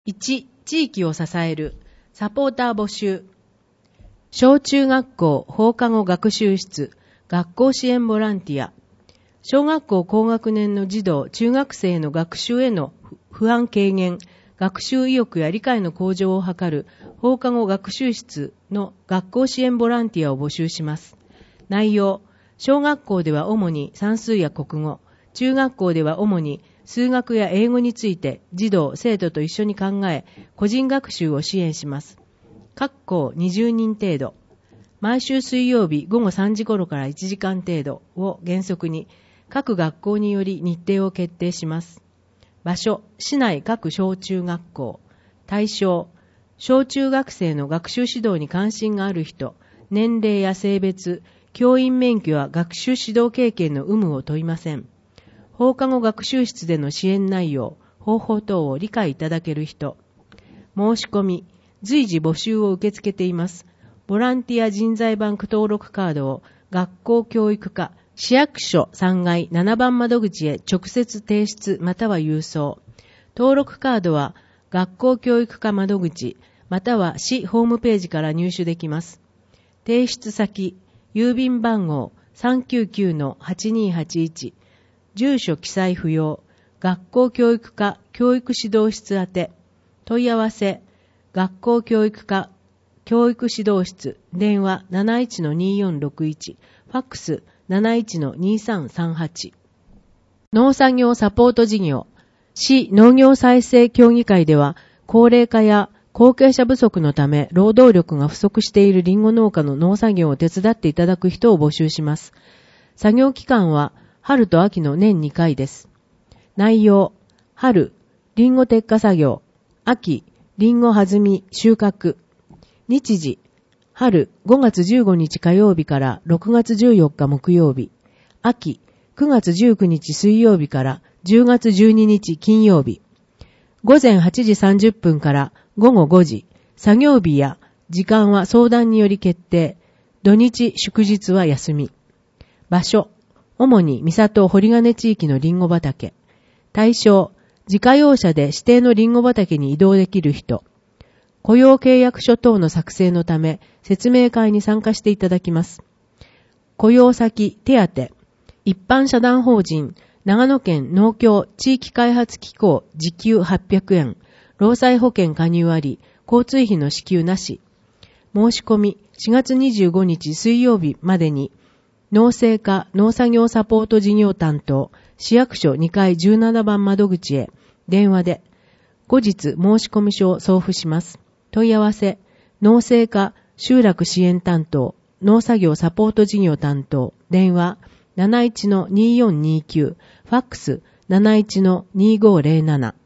1、地域を支える、サポーター募集。小中学校放課後学習室、学校支援ボランティア。小学校高学年の児童、中学生の学習への不安軽減、学習意欲や理解の向上を図る放課後学習室の学校支援ボランティアを募集します。内容、小学校では主に算数や国語、中学校では主に数学や英語について児童、生徒と一緒に考え、個人学習を支援します。各校20人程度。毎週水曜日午後3時頃から1時間程度を原則に、各学校により日程を決定します。場所、市内各小中学校。対象、小中学生の学習指導に関心がある人、年齢や性別、教員免許や学習指導経験の有無を問いません。放課後学習室での支援内容、方法等を理解いただける人。申し込み、随時募集を受け付けています。ボランティア人材バンク登録カードを学校教育課、市役所3階7番窓口へ直接提出または郵送。登録カードは学校教育課窓口または市ホームページから入手できます。提出先、郵便番号 399-8281、住所記載不要、学校教育課教育指導室宛て、問い合わせ、学校教育課教育指導室、電話 71-2461、ファックス 71-2338。農作業サポート事業、市農業再生協議会では、高齢化や後継者不足のため、労働力が不足しているリンゴ農家の農作業を手伝っていただく人を募集します。作業期間は、春と秋の年2回です。内容、春、リンゴ摘果作業、秋、リンゴ弾み、収穫。日時、春、5月15日火曜日から6月14日木曜日。秋、9月19日水曜日から10月12日金曜日。午前8時30分から午後5時。作業日や時間は相談により決定。土日祝日は休み。場所、主に三郷堀金地域のリンゴ畑。対象、自家用車で指定のリンゴ畑に移動できる人。雇用契約書等の作成のため、説明会に参加していただきます。雇用先、手当、一般社団法人、長野県農協地域開発機構時給800円、労災保険加入あり、交通費の支給なし。申し込み、4月25日水曜日までに、農政課農作業サポート事業担当、市役所2階17番窓口へ、電話で、後日申し込み書を送付します。問い合わせ、農政課集落支援担当、農作業サポート事業担当、電話 71-2429、ファックス 71-2507。